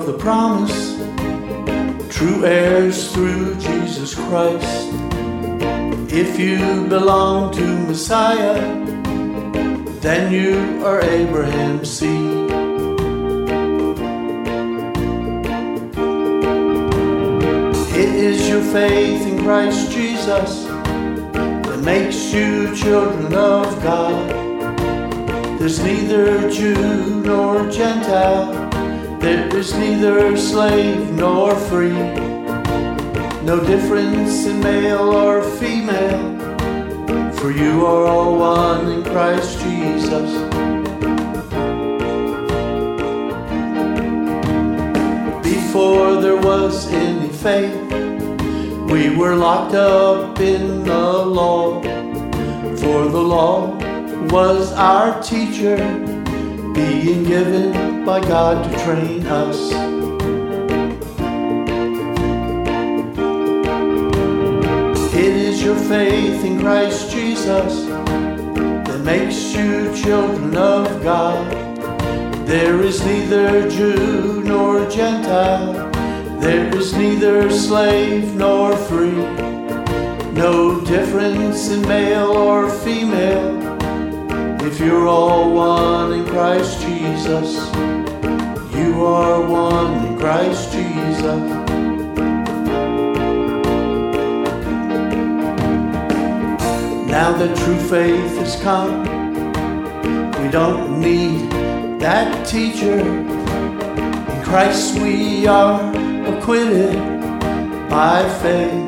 of the promise, true heirs through Jesus Christ. If you belong to Messiah, then you are Abraham's seed. It is your faith in Christ Jesus that makes you children of God. There's neither Jew nor Gentile, there is neither slave nor free, no difference in male or female, for you are all one in Christ Jesus. Before there was any faith, we were locked up in the law, for the law was our teacher, being given by God to train us. It is your faith in Christ Jesus that makes you children of God. There is neither Jew nor Gentile, there is neither slave nor free, no difference in male or female, if you're all one in Christ Jesus. You are one in Christ Jesus. Now that true faith has come, we don't need that teacher. In Christ we are acquitted by faith.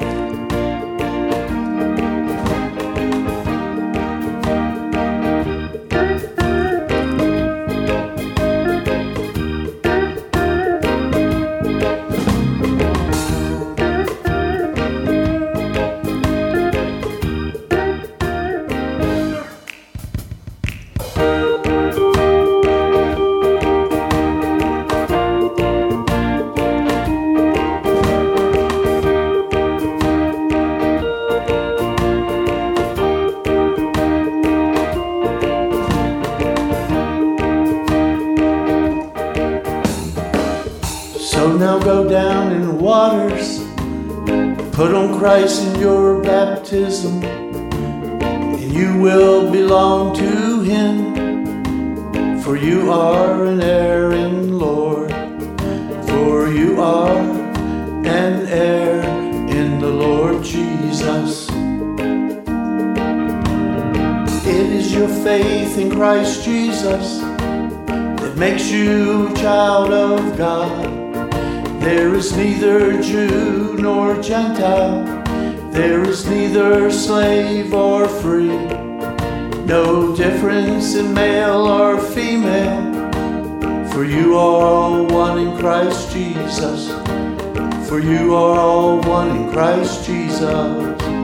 So now go down in the waters, put on Christ in your baptism, and you will belong to Him, for you are an heir in the Lord, for you are an heir in the Lord Jesus. It is your faith in Christ Jesus that makes you a child of God. There is neither Jew nor Gentile, there is neither slave or free, no difference in male or female, for you are all one in Christ Jesus. For you are all one in Christ Jesus.